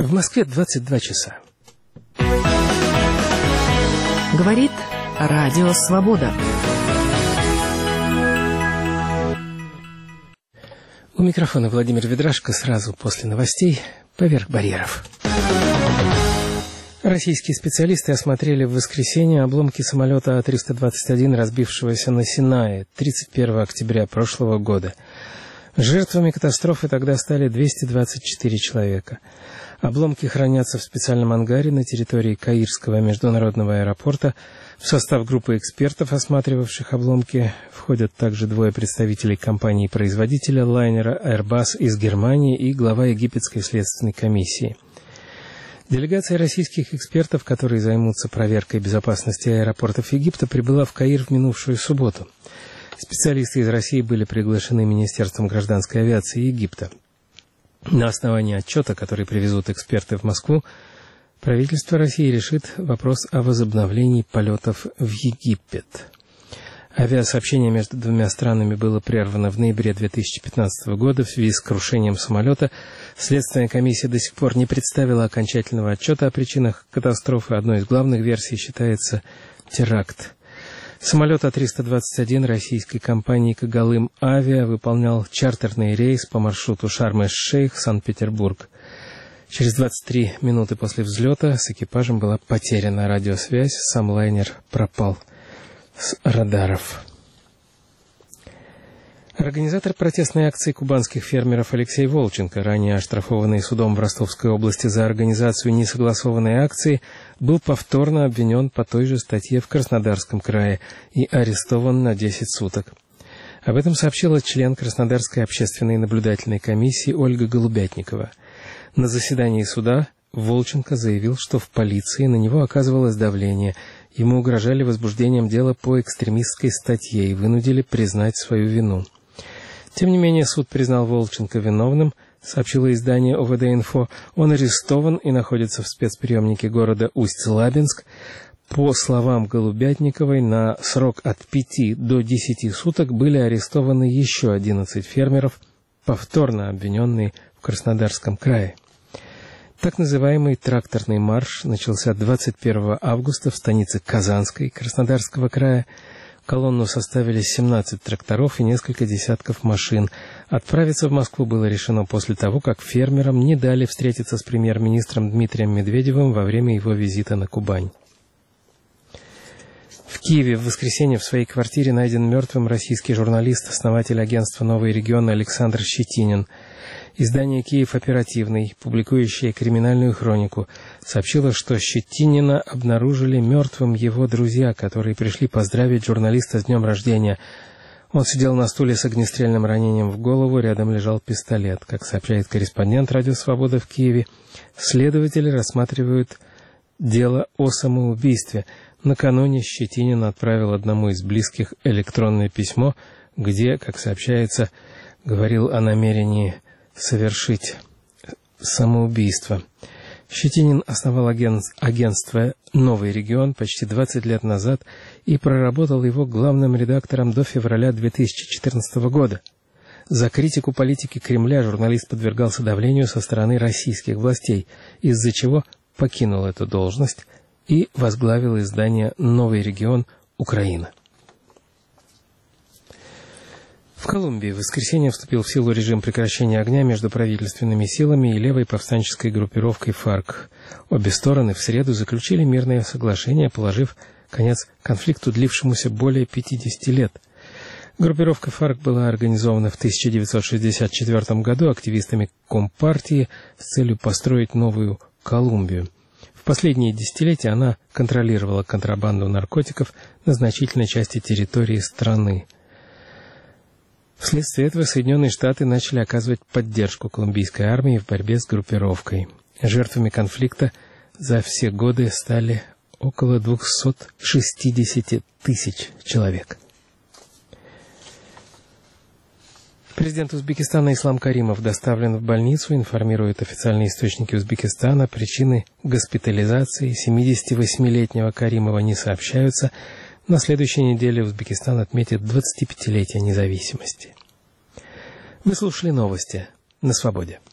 В Москве 22 часа. Говорит Радио Свобода. У микрофона Владимир Ведрашко. Сразу после новостей «Поверх барьеров». Российские специалисты осмотрели в воскресенье обломки самолета А-321, разбившегося на Синае 31 октября прошлого года. Жертвами катастрофы тогда стали 224 человека. Обломки хранятся в специальном ангаре на территории Каирского международного аэропорта. В состав группы экспертов, осматривавших обломки, входят также двое представителей компании-производителя лайнера Airbus из Германии и глава египетской следственной комиссии. Делегация российских экспертов, которые займутся проверкой безопасности аэропортов Египта, прибыла в Каир в минувшую субботу. Специалисты из России были приглашены Министерством гражданской авиации Египта. На основании отчета, который привезут эксперты в Москву, правительство России решит вопрос о возобновлении полетов в Египет. Авиасообщение между двумя странами было прервано в ноябре 2015 года в связи с крушением самолета. Следственная комиссия до сих пор не представила окончательного отчета о причинах катастрофы. Одной из главных версий считается теракт. Самолет А-321 российской компании «Когалым Авиа» выполнял чартерный рейс по маршруту Шарм-эль-Шейх, Санкт-Петербург. Через 23 минуты после взлета с экипажем была потеряна радиосвязь, сам лайнер пропал с радаров. Организатор протестной акции кубанских фермеров Алексей Волченко, ранее оштрафованный судом в Ростовской области за организацию несогласованной акции, был повторно обвинен по той же статье в Краснодарском крае и арестован на 10 суток. Об этом сообщила член Краснодарской общественной наблюдательной комиссии Ольга Голубятникова. На заседании суда Волченко заявил, что в полиции на него оказывалось давление. Ему угрожали возбуждением дела по экстремистской статье и вынудили признать свою вину. Тем не менее, суд признал Волченко виновным, сообщило издание ОВД-Инфо. Он арестован и находится в спецприемнике города Усть-Лабинск. По словам Голубятниковой, на срок от 5 до 10 суток были арестованы еще 11 фермеров, повторно обвиненные в Краснодарском крае. Так называемый тракторный марш начался 21 августа в станице Казанской Краснодарского края. Колонну составили 17 тракторов и несколько десятков машин. Отправиться в Москву было решено после того, как фермерам не дали встретиться с премьер-министром Дмитрием Медведевым во время его визита на Кубань. В Киеве в воскресенье в своей квартире найден мертвым российский журналист, основатель агентства «Новый регион» Александр Щетинин. Издание «Киев Оперативный», публикующее криминальную хронику, сообщило, что Щетинина обнаружили мертвым его друзья, которые пришли поздравить журналиста с днем рождения. Он сидел на стуле с огнестрельным ранением в голову, рядом лежал пистолет. Как сообщает корреспондент «Радио Свобода» в Киеве, следователи рассматривают дело о самоубийстве. Накануне Щетинин отправил одному из близких электронное письмо, где, как сообщается, говорил о намерении совершить самоубийство. Щетинин основал агентство «Новый регион» почти 20 лет назад и проработал его главным редактором до февраля 2014 года. За критику политики Кремля журналист подвергался давлению со стороны российских властей, из-за чего покинул эту должность и возглавил издание «Новый регион. Украина». В Колумбии в воскресенье вступил в силу режим прекращения огня между правительственными силами и левой повстанческой группировкой ФАРК. Обе стороны в среду заключили мирное соглашение, положив конец конфликту, длившемуся более 50 лет. Группировка ФАРК была организована в 1964 году активистами Компартии с целью построить новую Колумбию. В последние десятилетия она контролировала контрабанду наркотиков на значительной части территории страны. Вследствие этого Соединенные Штаты начали оказывать поддержку колумбийской армии в борьбе с группировкой. Жертвами конфликта за все годы стали около 260 тысяч человек. Президент Узбекистана Ислам Каримов доставлен в больницу, информируют официальные источники Узбекистана. Причины госпитализации 78-летнего Каримова не сообщаются. На следующей неделе Узбекистан отметит 25-летие независимости. Вы слушали новости на Свободе.